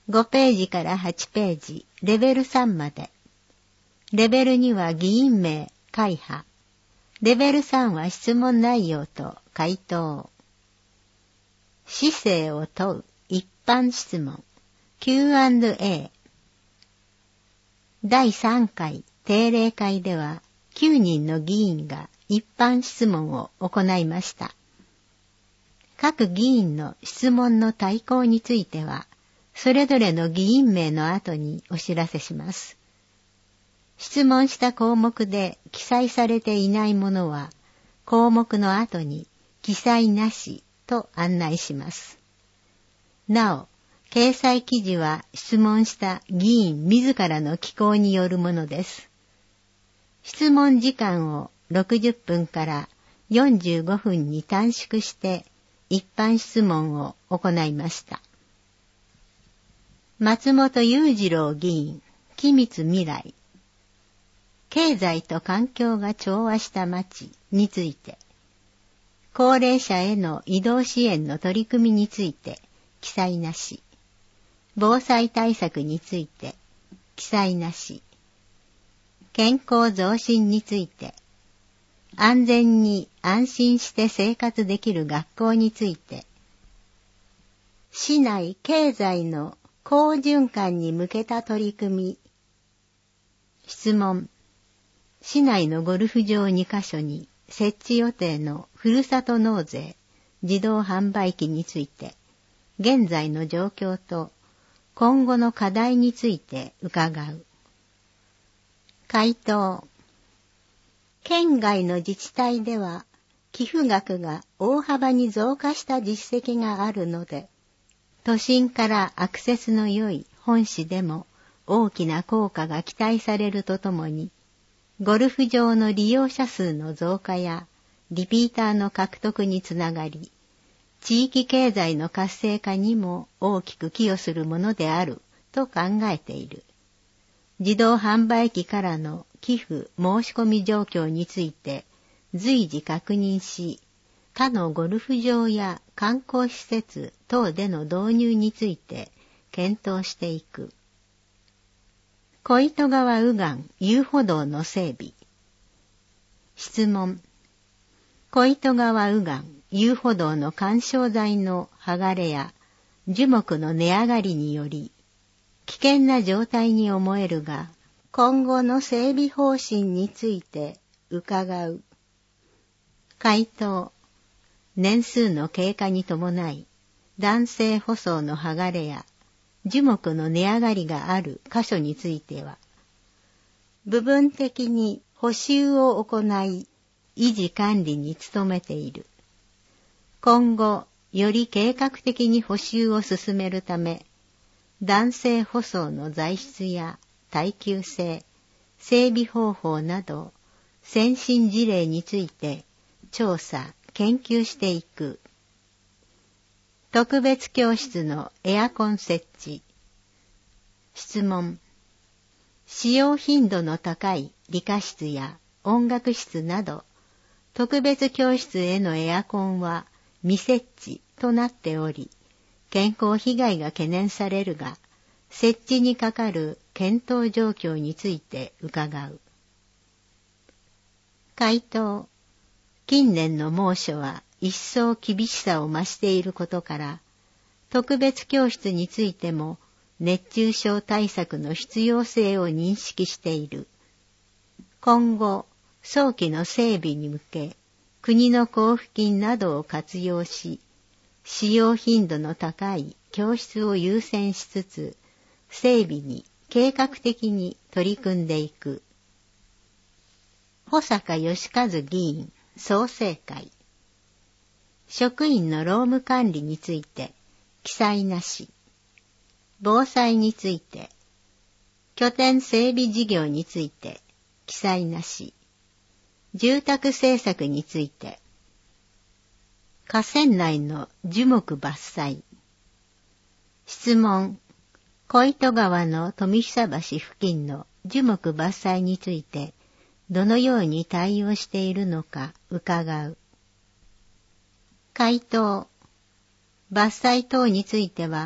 5ページから8ページ、レベル3まで。レベル2は議員名、会派。レベル3は質問内容と回答。姿勢を問う一般質問 Q&A。第3回定例会では9人の議員が一般質問を行いました。各議員の質問の対抗については、それぞれの議員名の後にお知らせします。質問した項目で記載されていないものは、項目の後に記載なしと案内します。なお、掲載記事は質問した議員自らの寄稿によるものです。質問時間を60分から45分に短縮して一般質問を行いました。松本裕次郎議員、機密未来。経済と環境が調和した街について、高齢者への移動支援の取り組みについて記載なし、防災対策について記載なし、健康増進について、安全に安心して生活できる学校について、市内経済の好循環に向けた取り組み。質問。市内のゴルフ場2カ所に設置予定のふるさと納税自動販売機について、現在の状況と今後の課題について伺う。回答。県外の自治体では寄付額が大幅に増加した実績があるので、都心からアクセスの良い本市でも大きな効果が期待されるとともに、ゴルフ場の利用者数の増加やリピーターの獲得につながり、地域経済の活性化にも大きく寄与するものであると考えている。自動販売機からの寄付申し込み状況について随時確認し、他のゴルフ場や観光施設等での導入について検討していく。小糸川右岸遊歩道の整備。質問。小糸川右岸遊歩道の緩衝材の剥がれや樹木の根上がりにより、危険な状態に思えるが、今後の整備方針について伺う。回答。年数の経過に伴い、弾性舗装の剥がれや樹木の根上がりがある箇所については、部分的に補修を行い、維持管理に努めている。今後、より計画的に補修を進めるため、弾性舗装の材質や耐久性、整備方法など、先進事例について調査、研究していく。特別教室のエアコン設置。質問。使用頻度の高い理科室や音楽室など、特別教室へのエアコンは未設置となっており、健康被害が懸念されるが、設置にかかる検討状況について伺う。回答。近年の猛暑は一層厳しさを増していることから、特別教室についても熱中症対策の必要性を認識している。今後、早期の整備に向け、国の交付金などを活用し、使用頻度の高い教室を優先しつつ、整備に計画的に取り組んでいく。保坂義和議員総正会。職員の労務管理について記載なし。防災について、拠点整備事業について記載なし。住宅政策について、河川内の樹木伐採。質問。小糸川の富久橋付近の樹木伐採について、どのように対応しているのか伺う。回答。伐採等については、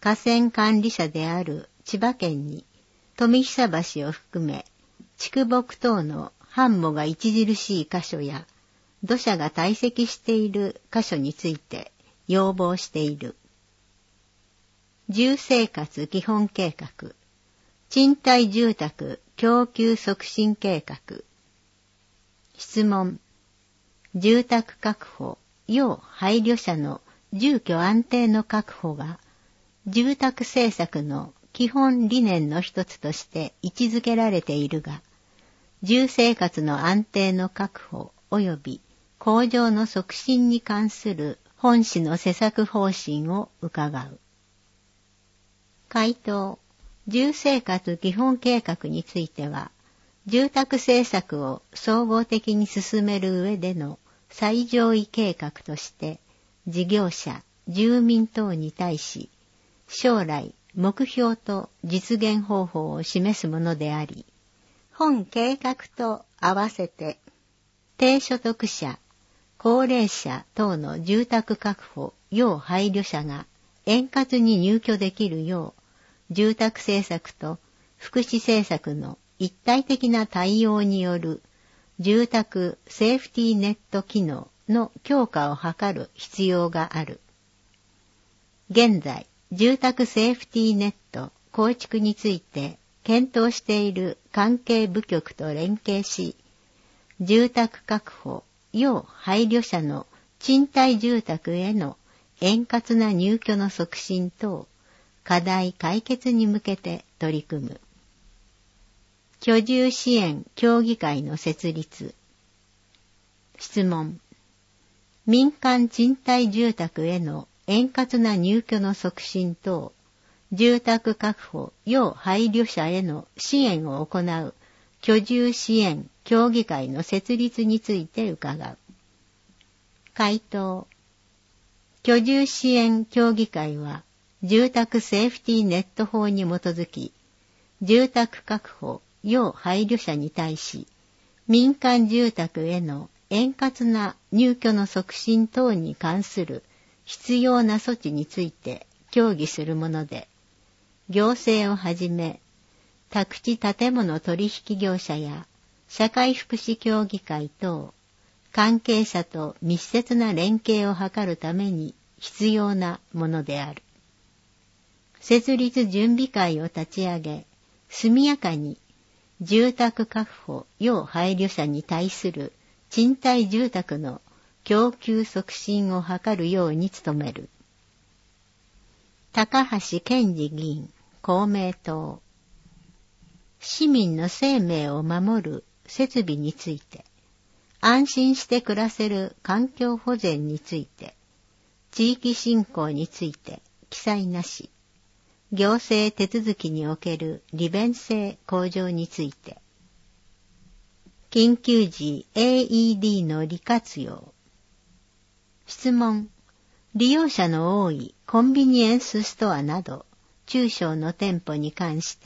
河川管理者である千葉県に富久橋を含め筑北等の繁茂が著しい箇所や土砂が堆積している箇所について要望している。住生活基本計画、賃貸住宅供給促進計画。質問。住宅確保、要配慮者の住居安定の確保が住宅政策の基本理念の一つとして位置づけられているが、住生活の安定の確保及び向上の促進に関する本市の施策方針を伺う。回答。住生活基本計画については、住宅政策を総合的に進める上での最上位計画として、事業者、住民等に対し、将来、目標と実現方法を示すものであり、本計画と合わせて、低所得者、高齢者等の住宅確保、要配慮者が円滑に入居できるよう、住宅政策と福祉政策の一体的な対応による住宅セーフティーネット機能の強化を図る必要がある。現在、住宅セーフティーネット構築について検討している関係部局と連携し、住宅確保、要配慮者の賃貸住宅への円滑な入居の促進等、課題解決に向けて取り組む。居住支援協議会の設立。質問。民間賃貸住宅への円滑な入居の促進等、住宅確保要配慮者への支援を行う居住支援協議会の設立について伺う。回答。居住支援協議会は、住宅セーフティーネット法に基づき、住宅確保要配慮者に対し、民間住宅への円滑な入居の促進等に関する必要な措置について協議するもので、行政をはじめ、宅地建物取引業者や社会福祉協議会等、関係者と密接な連携を図るために必要なものである。設立準備会を立ち上げ、速やかに住宅確保要配慮者に対する賃貸住宅の供給促進を図るように努める。高橋健二議員、公明党。市民の生命を守る設備について、安心して暮らせる環境保全について、地域振興について記載なし、行政手続きにおける利便性向上について、緊急時 AED の利活用。質問。利用者の多いコンビニエンスストアなど中小の店舗に関して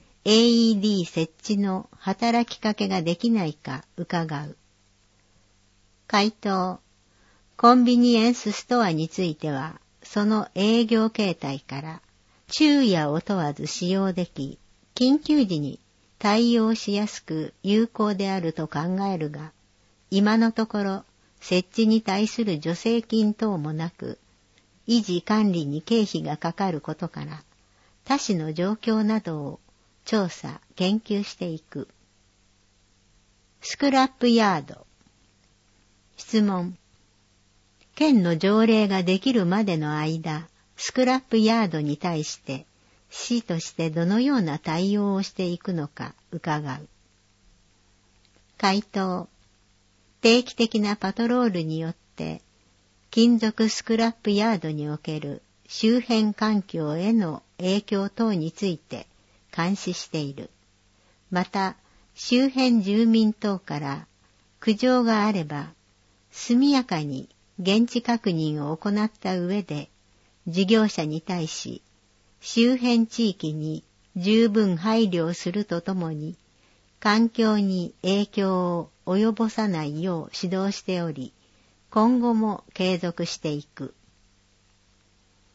AED 設置の働きかけができないか伺う。回答。コンビニエンスストアについては、その営業形態から昼夜を問わず使用でき、緊急時に対応しやすく有効であると考えるが、今のところ設置に対する助成金等もなく、維持管理に経費がかかることから、他市の状況などを調査・研究していく。スクラップヤード。質問。県の条例ができるまでの間、スクラップヤードに対して市としてどのような対応をしていくのか伺う。回答。定期的なパトロールによって金属スクラップヤードにおける周辺環境への影響等について監視している。また周辺住民等から苦情があれば速やかに現地確認を行った上で事業者に対し、周辺地域に十分配慮するとともに、環境に影響を及ぼさないよう指導しており、今後も継続していく。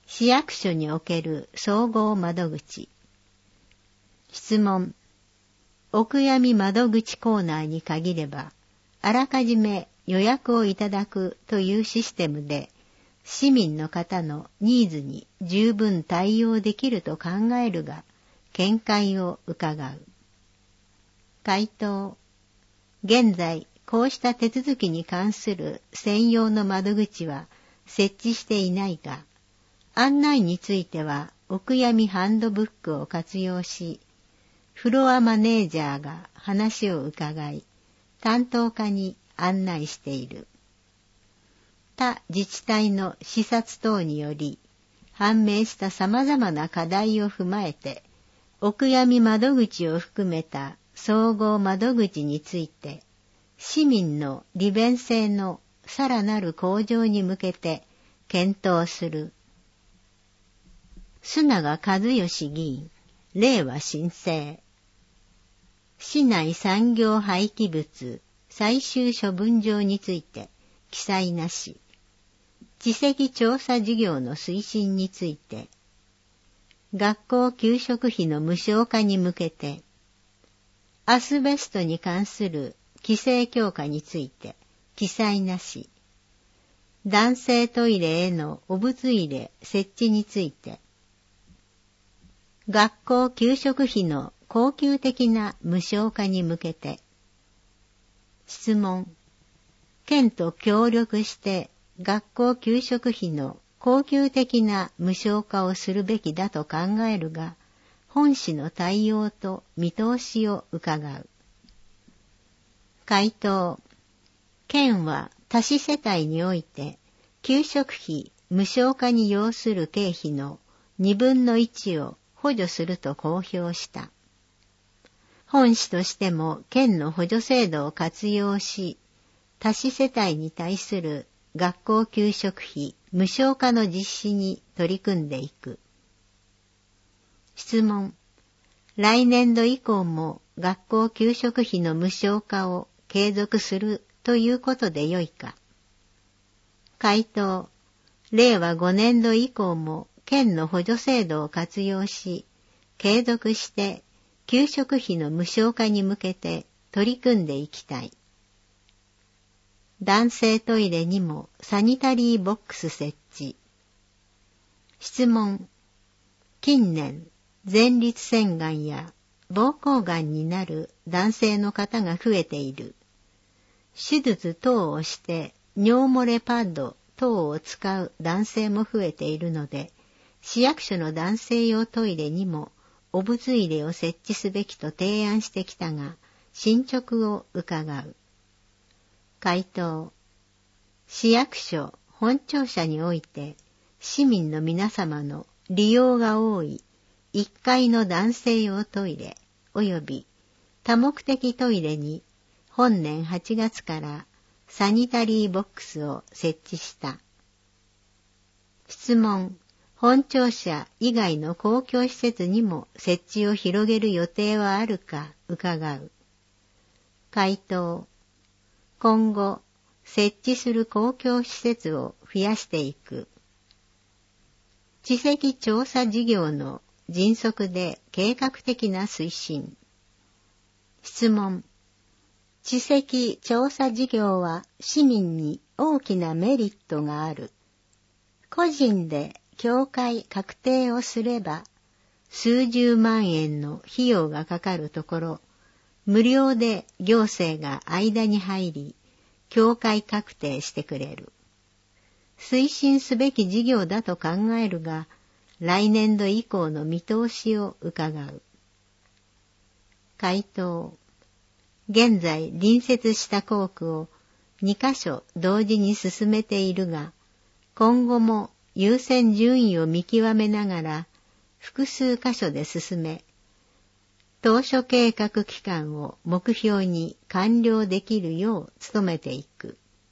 市役所における総合窓口。質問。お悔やみ窓口コーナーに限れば、あらかじめ予約をいただくというシステムで、市民の方のニーズに十分対応できると考えるが、見解を伺う。回答。現在、こうした手続きに関する専用の窓口は設置していないが、案内についてはお悔やみハンドブックを活用し、フロアマネージャーが話を伺い、担当課に案内している。他自治体の視察等により、判明した様々な課題を踏まえて、お悔やみ窓口を含めた総合窓口について、市民の利便性のさらなる向上に向けて検討する。須永和義議員、令和新生。市内産業廃棄物最終処分場について記載なし。地籍調査事業の推進について、学校給食費の無償化に向けて、アスベストに関する規制強化について記載なし。男性トイレへのお物入れ設置について、学校給食費の恒久的な無償化に向けて。質問。県と協力して学校給食費の恒久的な無償化をするべきだと考えるが、本市の対応と見通しを伺う。回答。県は多子世帯において、給食費無償化に要する経費の2分の1を補助すると公表した。本市としても県の補助制度を活用し、多子世帯に対する学校給食費無償化の実施に取り組んでいく。質問。来年度以降も学校給食費の無償化を継続するということでよいか。回答。令和5年度以降も県の補助制度を活用し、継続して給食費の無償化に向けて取り組んでいきたい。男性トイレにもサニタリーボックス設置。質問。近年、前立腺がんや膀胱がんになる男性の方が増えている。手術等をして尿漏れパッド等を使う男性も増えているので、市役所の男性用トイレにもお物入れを設置すべきと提案してきたが、進捗を伺う。回答。市役所、本庁舎において、市民の皆様の利用が多い1階の男性用トイレ及び多目的トイレに本年8月からサニタリーボックスを設置した。質問。本庁舎以外の公共施設にも設置を広げる予定はあるか伺う。回答。今後、設置する公共施設を増やしていく。地籍調査事業の迅速で計画的な推進。質問。地籍調査事業は市民に大きなメリットがある。個人で境界確定をすれば、数十万円の費用がかかるところ、無料で行政が間に入り、境界確定してくれる。推進すべき事業だと考えるが、来年度以降の見通しを伺う。回答。現在隣接した校区を2カ所同時に進めているが、今後も優先順位を見極めながら複数箇所で進め、当初計画期間を目標に完了できるよう努めていく。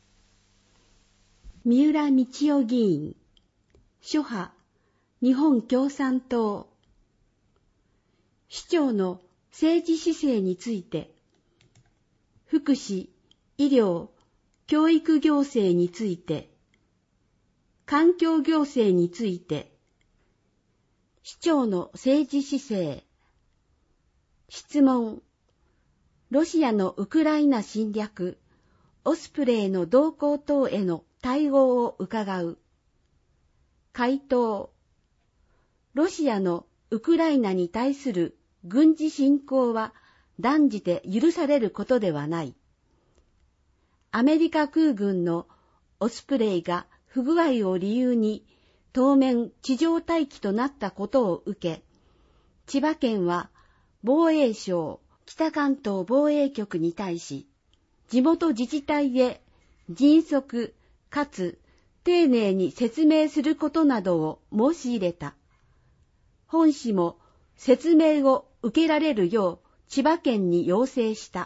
三浦道夫議員、諸派、日本共産党。市長の政治姿勢について、福祉、医療、教育行政について、環境行政について市長の政治姿勢。質問。ロシアのウクライナ侵略、オスプレイの動向等への対応を伺う。回答。ロシアのウクライナに対する軍事侵攻は断じて許されることではない。アメリカ空軍のオスプレイが不具合を理由に当面地上待機となったことを受け、千葉県は防衛省北関東防衛局に対し、地元自治体へ迅速かつ丁寧に説明することなどを申し入れた。本市も説明を受けられるよう千葉県に要請した。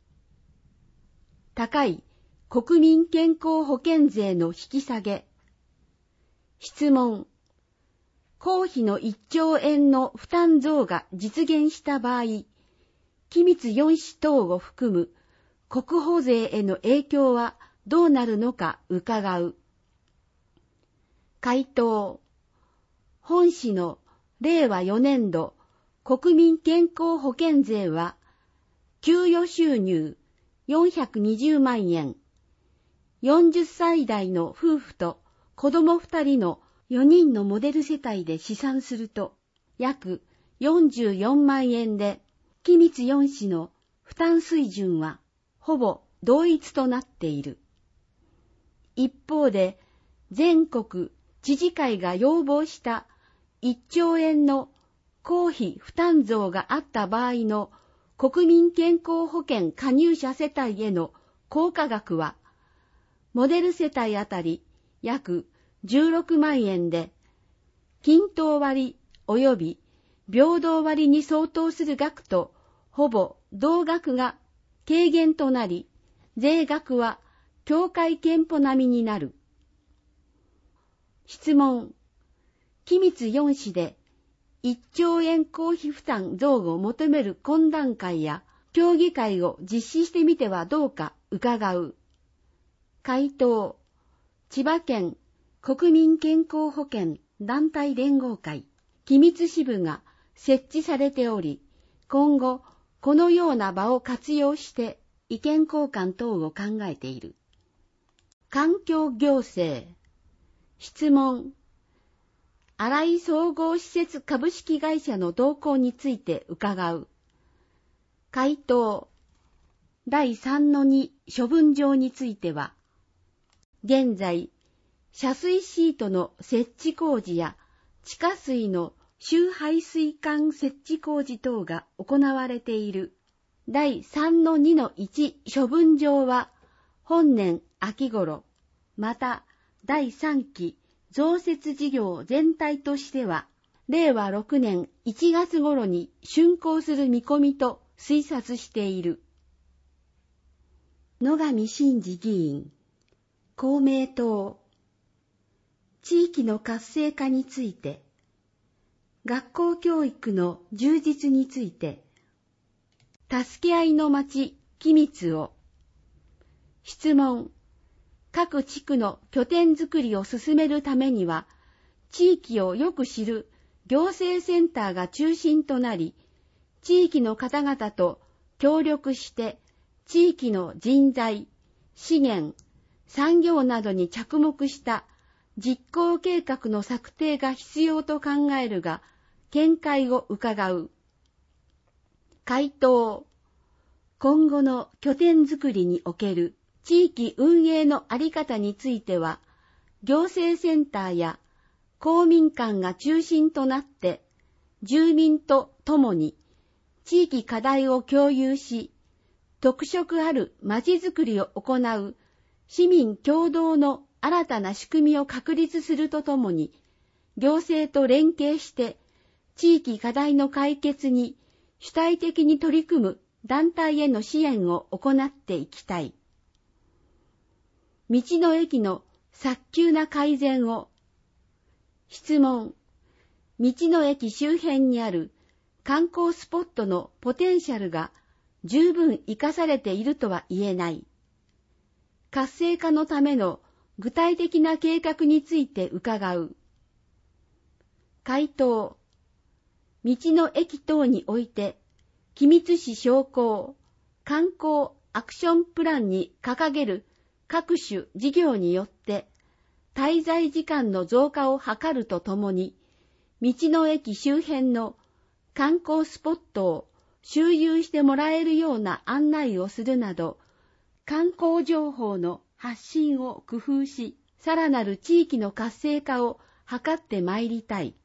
高い国民健康保険税の引き下げ。質問。公費の1兆円の負担増が実現した場合、機密4市等を含む国保税への影響はどうなるのか伺う。回答。本市の令和4年度国民健康保険税は、給与収入420万円、40歳代の夫婦と子供2人の4人のモデル世帯で試算すると、約44万円で、機密4市の負担水準はほぼ同一となっている。一方で、全国知事会が要望した1兆円の公費負担増があった場合の国民健康保険加入者世帯への効果額は、モデル世帯あたり約16万円で、均等割及び平等割に相当する額とほぼ同額が軽減となり、税額は協会憲法並みになる。質問。機密4市で1兆円公費負担増を求める懇談会や協議会を実施してみてはどうか伺う。回答。千葉県国民健康保険団体連合会機密支部が設置されており、今後このような場を活用して意見交換等を考えている。環境行政。質問。新井総合施設株式会社の動向について伺う。回答。第3-2処分場については、現在、遮水シートの設置工事や地下水の集排水管設置工事等が行われている。第3-2-1処分場は本年秋頃、また第3期増設事業全体としては、令和6年1月頃に竣工する見込みと推察している。野上真司議員、公明党。地域の活性化について、学校教育の充実について、助け合いの町、君津を。質問。各地区の拠点づくりを進めるためには、地域をよく知る行政センターが中心となり、地域の方々と協力して、地域の人材、資源、産業などに着目した実行計画の策定が必要と考えるが、見解を伺う。回答。今後の拠点づくりにおける地域運営のあり方については、行政センターや公民館が中心となって、住民と共に地域課題を共有し、特色あるまちづくりを行う市民共同の新たな仕組みを確立するとともに、行政と連携して地域課題の解決に主体的に取り組む団体への支援を行っていきたい。道の駅の早急な改善を。質問。道の駅周辺にある観光スポットのポテンシャルが十分生かされているとは言えない。活性化のための具体的な計画について伺う。回答。 道の駅等において、君津市商工、観光アクションプランに掲げる各種事業によって、滞在時間の増加を図るとともに、道の駅周辺の観光スポットを周遊してもらえるような案内をするなど、観光情報の発信を工夫し、さらなる地域の活性化を図ってまいりたい。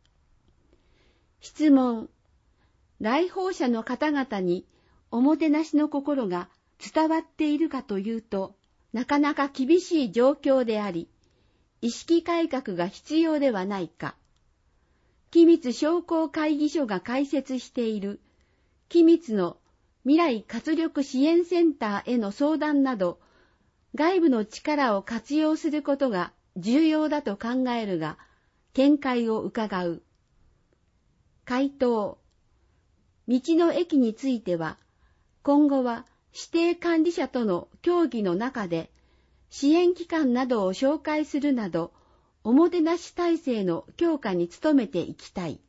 質問。来訪者の方々におもてなしの心が伝わっているかというと、なかなか厳しい状況であり、意識改革が必要ではないか。君津商工会議所が開設している君津の未来活力支援センターへの相談など、外部の力を活用することが重要だと考えるが、見解を伺う。回答。道の駅については、今後は指定管理者との協議の中で、支援機関などを紹介するなど、おもてなし体制の強化に努めていきたい。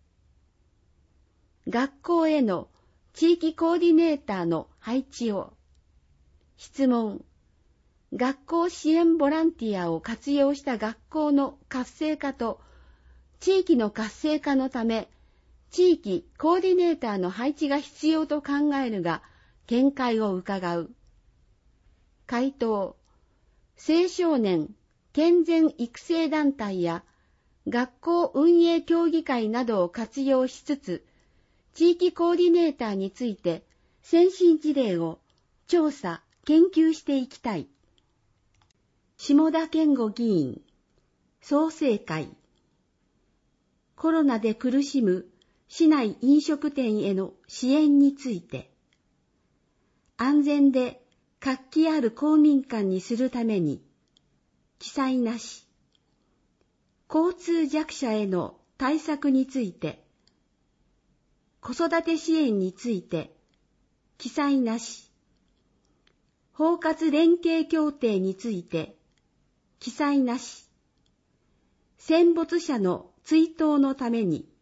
学校への地域コーディネーターの配置を。質問。学校支援ボランティアを活用した学校の活性化と、地域の活性化のため、地域コーディネーターの配置が必要と考えるが、見解を伺う。回答。青少年健全育成団体や学校運営協議会などを活用しつつ、地域コーディネーターについて先進事例を調査・研究していきたい。下田健吾議員、創成会。コロナで苦しむ市内飲食店への支援について、安全で活気ある公民館にするために、記載なし。交通弱者への対策について、子育て支援について、記載なし。包括連携協定について、記載なし。戦没者の追悼のために、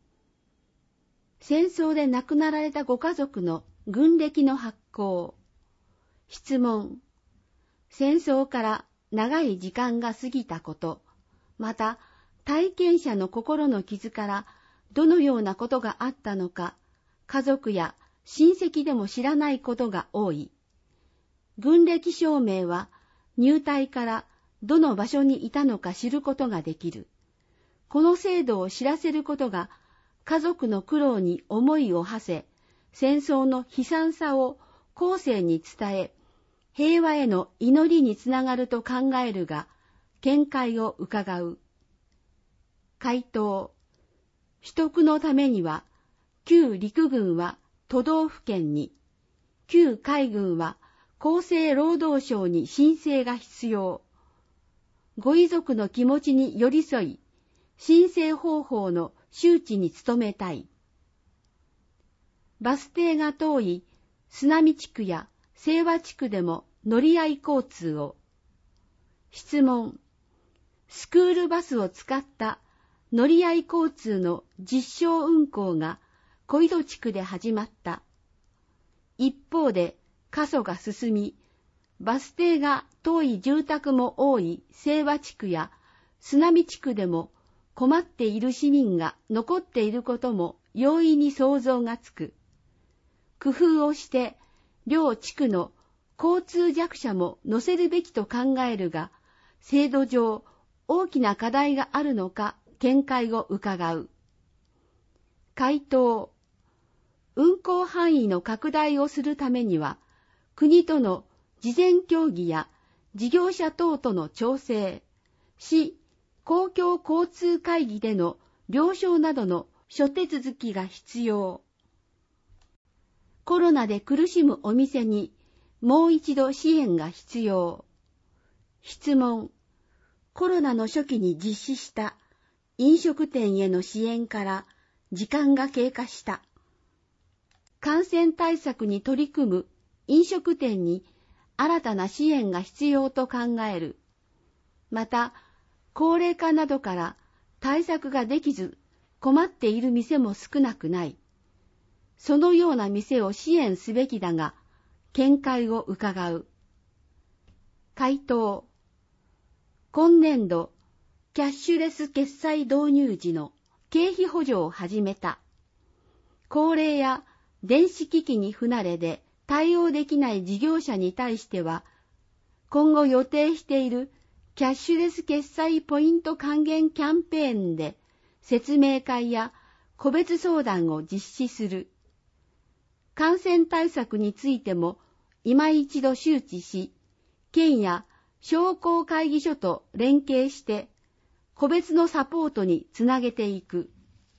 戦争で亡くなられたご家族の軍歴の発行。質問。戦争から長い時間が過ぎたこと、また体験者の心の傷からどのようなことがあったのか、家族や親戚でも知らないことが多い。軍歴証明は入隊からどの場所にいたのか知ることができる。この制度を知らせることが家族の苦労に思いを馳せ、戦争の悲惨さを後世に伝え、平和への祈りにつながると考えるが、見解を伺う。回答。取得のためには、旧陸軍は都道府県に、旧海軍は厚生労働省に申請が必要。ご遺族の気持ちに寄り添い、申請方法の周知に努めたい。バス停が遠い砂見地区や清和地区でも乗り合い交通を。質問。スクールバスを使った乗り合い交通の実証運行が小井戸地区で始まった。一方で過疎が進み、バス停が遠い住宅も多い清和地区や砂見地区でも困っている市民が残っていることも容易に想像がつく。工夫をして両地区の交通弱者も乗せるべきと考えるが、制度上大きな課題があるのか見解を伺う。回答。運行範囲の拡大をするためには、国との事前協議や事業者等との調整、市公共交通会議での了承などの諸手続きが必要。コロナで苦しむお店にもう一度支援が必要。質問。コロナの初期に実施した飲食店への支援から時間が経過した。感染対策に取り組む飲食店に新たな支援が必要と考える。また、高齢化などから対策ができず、 困っている店も少なくない。そのような店を支援すべきだが、見解を伺う。回答。今年度、キャッシュレス決済導入時の経費補助を始めた。高齢や電子機器に不慣れで対応できない事業者に対しては、今後予定しているキャッシュレス決済ポイント還元キャンペーンで説明会や個別相談を実施する。感染対策についても今一度周知し、県や商工会議所と連携して個別のサポートにつなげていく。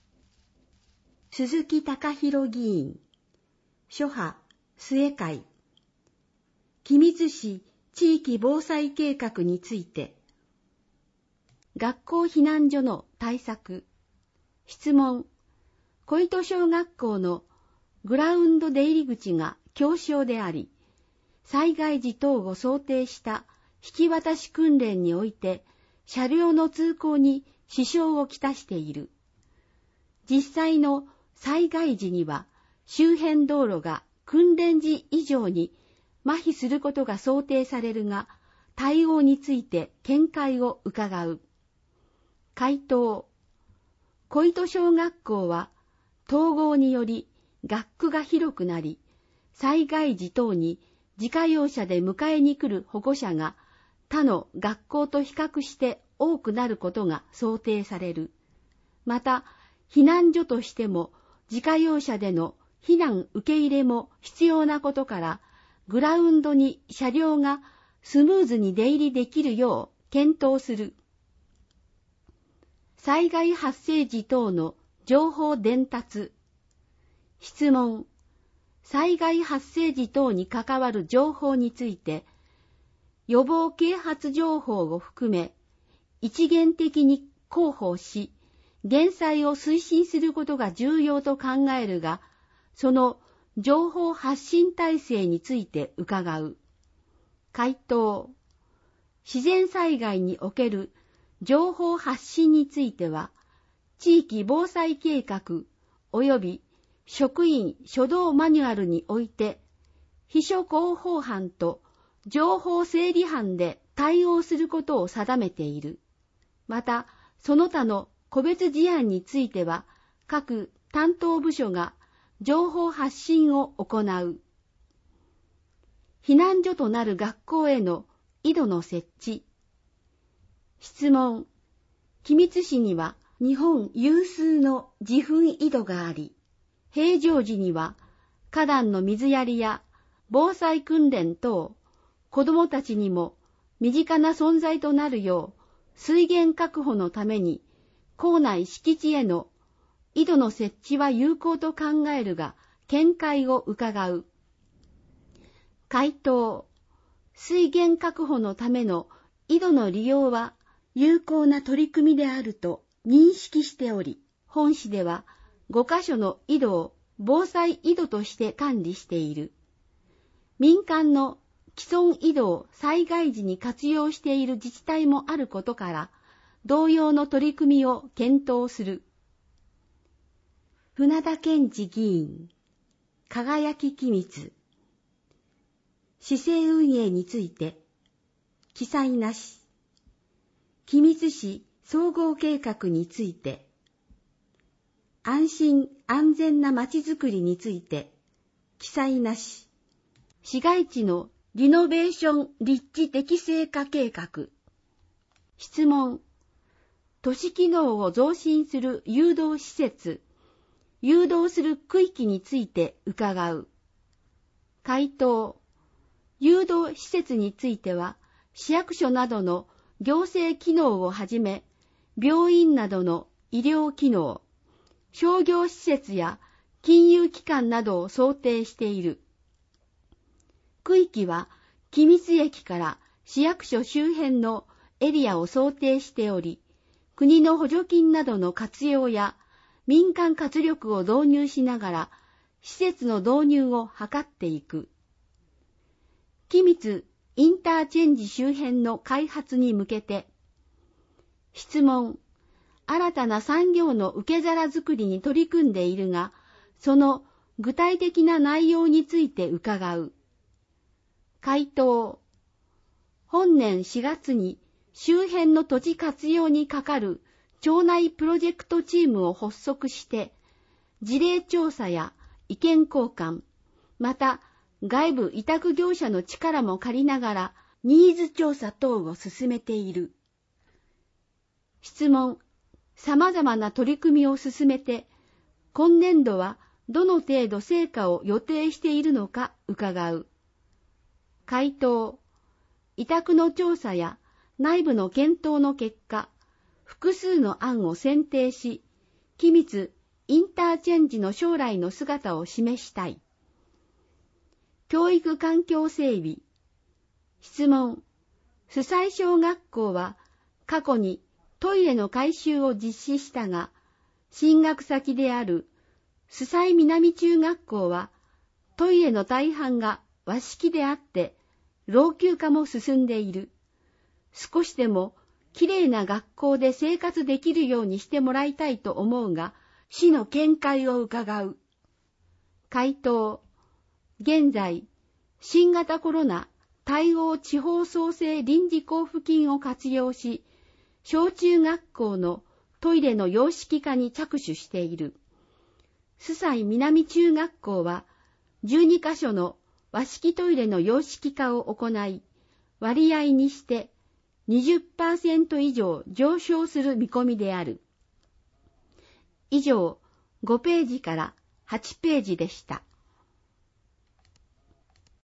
鈴木貴弘議員、諸派末会。君津市地域防災計画について。 学校避難所の対策。質問。小糸小学校のグラウンド出入り口が狭小であり、災害時等を想定した引き渡し訓練において車両の通行に支障をきたしている。実際の災害時には周辺道路が訓練時以上に麻痺することが想定されるが、対応について見解を伺う。回答。小糸小学校は統合により学区が広くなり、災害時等に自家用車で迎えに来る保護者が他の学校と比較して多くなることが想定される。また、避難所としても自家用車での避難受け入れも必要なことから、グラウンドに車両がスムーズに出入りできるよう検討する。災害発生時等の情報伝達。質問。災害発生時等に関わる情報について、予防啓発情報を含め、一元的に広報し、減災を推進することが重要と考えるが、その情報発信体制について伺う。回答。自然災害における情報発信については、地域防災計画及び職員初動マニュアルにおいて、秘書広報班と情報整理班で対応することを定めている。また、その他の個別事案については、各担当部署が情報発信を行う。避難所となる学校への井戸の設置。質問。君津市には日本有数の自噴井戸があり、平常時には花壇の水やりや防災訓練等、子どもたちにも身近な存在となるよう、水源確保のために校内敷地への井戸の設置は有効と考えるが、見解を伺う。回答。水源確保のための井戸の利用は有効な取り組みであると認識しており、本市では5カ所の井戸を防災井戸として管理している。民間の既存井戸を災害時に活用している自治体もあることから、同様の取り組みを検討する。 船田健二議員、輝き機密。市政運営について、記載なし。君津市総合計画について、安心安全なまちづくりについて、記載なし。 市街地のリノベーション立地適正化計画。質問。都市機能を増進する誘導施設、誘導する区域について伺う。回答。誘導施設については、市役所などの行政機能をはじめ、病院などの医療機能、商業施設や金融機関などを想定している。区域は、君津駅から市役所周辺のエリアを想定しており、国の補助金などの活用や民間活力を導入しながら、施設の導入を図っていく。君津インターチェンジ周辺の開発に向けて、質問。 新たな産業の受け皿づくりに取り組んでいるが、その具体的な内容について伺う。回答。本年4月に周辺の土地活用にかかる町内プロジェクトチームを発足して、事例調査や意見交換、また外部委託業者の力も借りながらニーズ調査等を進めている。質問。様々な取り組みを進めて、今年度はどの程度成果を予定しているのか伺う。回答。委託の調査や内部の検討の結果、複数の案を選定し、君津インターチェンジの将来の姿を示したい。教育環境整備。質問。須西小学校は過去にトイレの改修を実施したが、進学先である須西南中学校はトイレの大半が和式であって老朽化も進んでいる。少しでもきれいな学校で生活できるようにしてもらいたいと思うが、市の見解を伺う。回答。現在、新型コロナ対応地方創生臨時交付金を活用し、小中学校のトイレの洋式化に着手している。須西南中学校は12カ所の和式トイレの洋式化を行い、割合にして 20% 以上上昇する見込みである。以上、5ページから8ページでした。